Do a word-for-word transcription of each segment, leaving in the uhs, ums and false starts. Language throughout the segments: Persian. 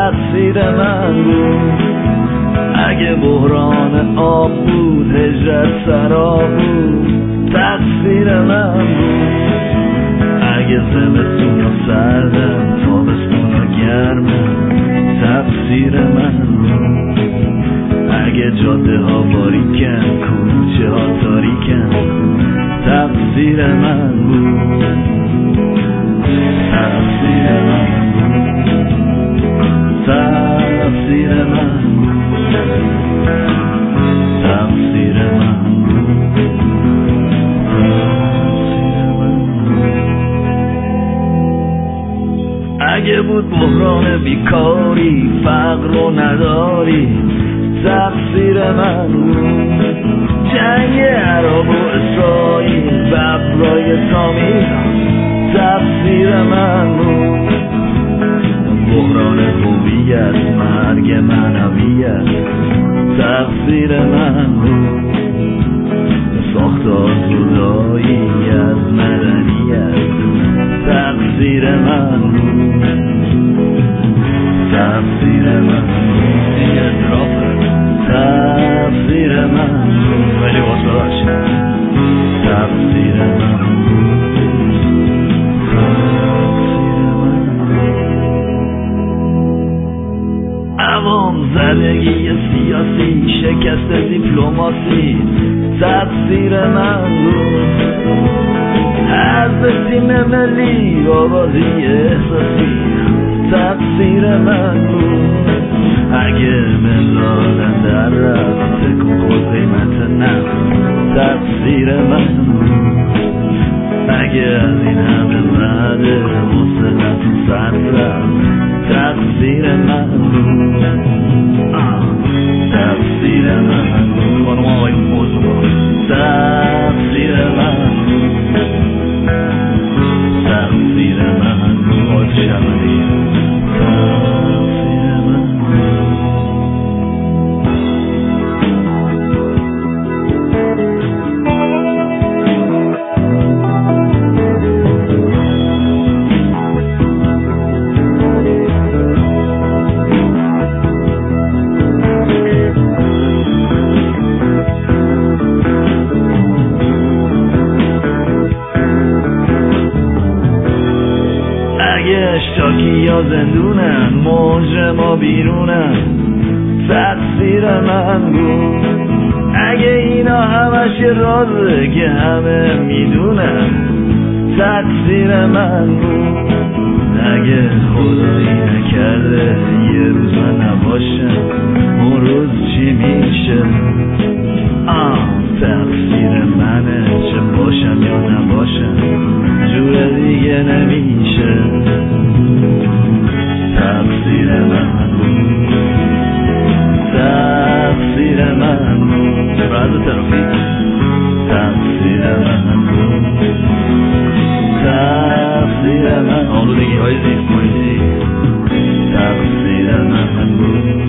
تقصیر من بود. اگه بحران آب بود، هجرت سراب بود، تقصیر من بود. اگه زمستون و سردم، تابستون و گرمم، تقصیر من بود. اگه جاده ها باریکن، کوچه ها تاریکن، تقصیر من بود. تقصیر من بود. تقصیر من بود. تقصیر من بود. اگه بود بحران بیکاری، فقر و نداری، تقصیر من بود. جنگ عرب و اسرائیل، ببرای تامیل، تقصیر من بود. بحران هویت، مرگ معنویت، تقصیر من بود. ساختار جدایی از مدنیت، تقصیر من بود. تقصیر من بود. این اعترافه، تقصیر من بود. ولی باز ببخشید، تقصیر من بود. تقصیر من بود. عوام زدگی سیاسی، شکست دیپلماسی، تقصیر من بود. حرف تیم ملی، آوازی احساسی، تقصیر من بود. اگه ملالن در رفت، تکون خود قیمت نفت، تقصیر من بود. اگه از این همه زده حوصلتون سر رفت، تقصیر من بود. تقصیر من بود. خانم آقای موضوع، تقصیر من بود. تقصیر من بود. شمالی، تقصیر من بود. اشتاکی یا زندونن، مجرم بیرونن، تقصیر من بود. اگه اینا همش رازه که همه میدونن، تقصیر من بود. اگه خدایی نکرده یه روز من نباشم، اون روز چی میشه؟ آه تقصیر منه، چه باشم یا نباشم، جور دیگه نمیشه. تقصیر من بود. تقصیر من بود. راز ترافیک، تقصیر من بود. تقصیر من. آلودگی های زیست محیطی، تقصیر من بود.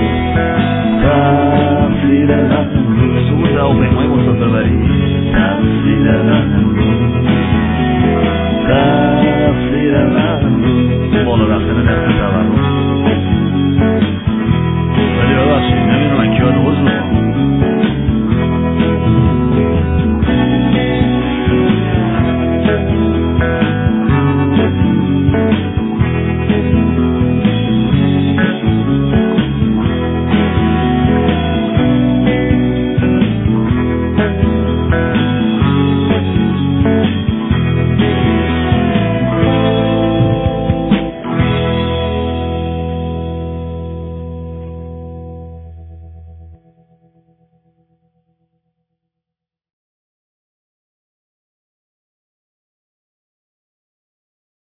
تقصیر من بود. سقوط هواپیمای مسافربری، تقصیر من بود. تقصیر من بود. بالا رفتن